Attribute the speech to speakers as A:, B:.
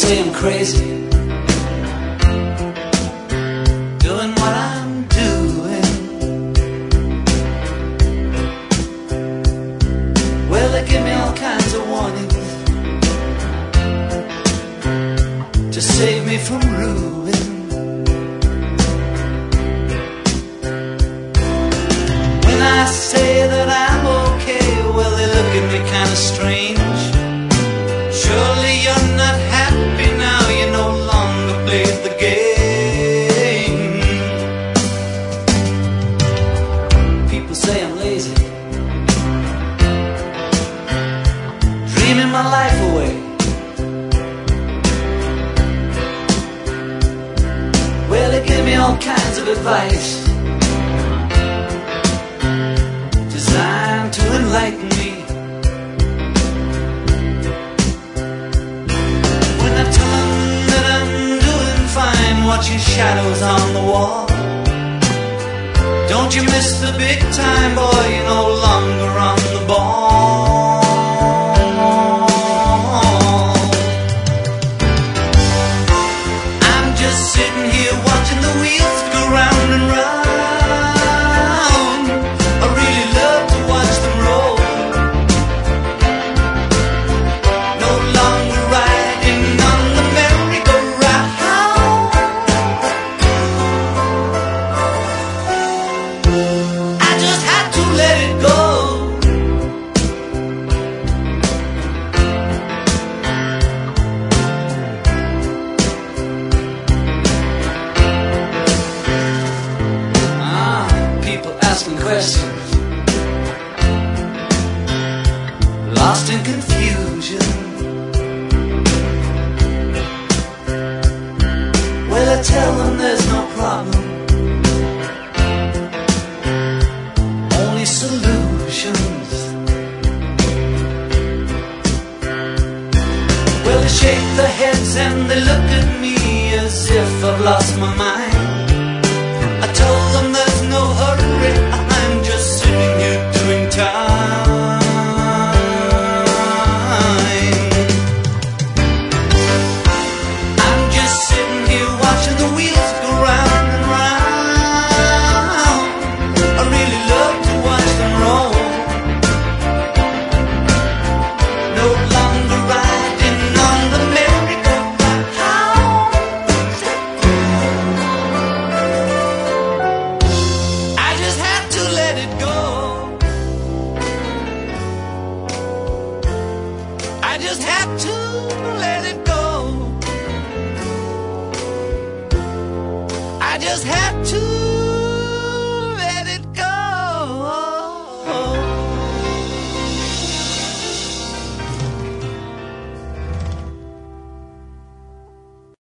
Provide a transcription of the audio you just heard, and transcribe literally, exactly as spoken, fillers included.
A: say I'm crazy, doing what I'm doing. Well, they give me all kinds of warnings to save me from ruin. When I say that I'm okay, well, they look at me kind of strange. Surely you're not happy now, you no longer played the game. People say I'm lazy, dreaming my life away. Well, they give me all kinds of advice designed to enlighten me. When I tell them that I'm doing fine, watching shadows on the wall, don't you miss the big time, boy, you're no longer on the ball. I'm just sitting here watching the wheels go round and round. Questions, lost in confusion. Well, I tell them there's no problem, only solutions. Well, they shake their heads and they look at me as if I've lost my mind. I told them there's no hurry, I'm just sitting here doing time. I'm just sitting here watching the wheels go round and round. I really love to watch them roll, no longer riding on the merry-go-round. I just had to let it go. I just had to let it go. I just had to